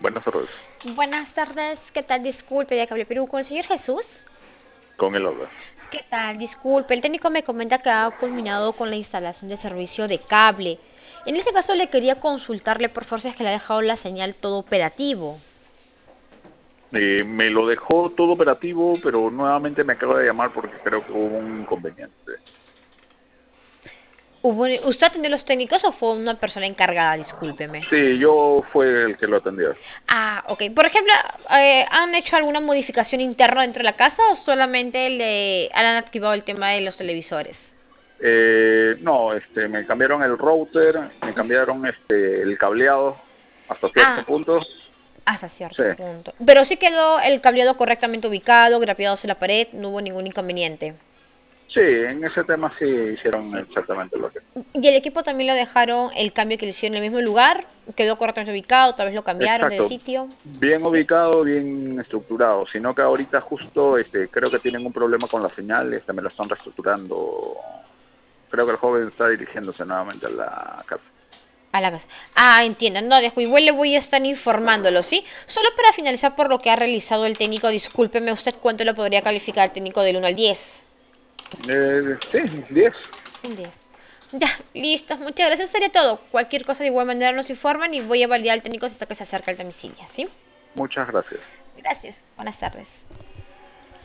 Buenas tardes, Buenas tardes, ¿qué tal? Disculpe, de Cable Perú, ¿con el señor Jesús? con el habla. ¿Qué tal? Disculpe, el técnico me comenta que ha culminado con la instalación de servicio de cable. En ese caso le quería consultarle por favor si es que le ha dejado la señal todo operativo. Me lo dejó todo operativo, pero nuevamente me acaba de llamar porque creo que hubo un inconveniente. ¿Usted atendió a los técnicos o fue una persona encargada? Discúlpeme. Sí, yo fue el que lo atendió. Ah, ok. Por ejemplo, ¿han hecho alguna modificación interna dentro de la casa o solamente le han activado el tema de los televisores? No, me cambiaron el router, me cambiaron el cableado hasta cierto Ah, punto. hasta Sí, cierto punto. Pero sí quedó el cableado correctamente ubicado, grapeados en la pared, no hubo ningún inconveniente. sí, en ese tema sí hicieron exactamente lo que. Y el equipo también lo dejaron el cambio que le hicieron en el mismo lugar, quedó correctamente ubicado, tal vez lo cambiaron de Exacto, sitio. bien ubicado, bien estructurado, sino que ahorita justo creo que tienen un problema con la señal, me lo están reestructurando. Creo que el joven está dirigiéndose nuevamente a la casa. A la casa. Ah, entiendo. No, dejo. Igual le voy a estar informándolo, ¿sí? Solo para finalizar por lo que ha realizado el técnico, discúlpeme usted cuánto lo podría calificar el técnico del 1 al 10. Sí, 10. Un 10. Ya, listo. Muchas gracias. Sería todo. Cualquier cosa de igual manera nos informan y voy a validar al técnico hasta que se acerque al domicilio, ¿sí? Muchas gracias. Gracias. Buenas tardes.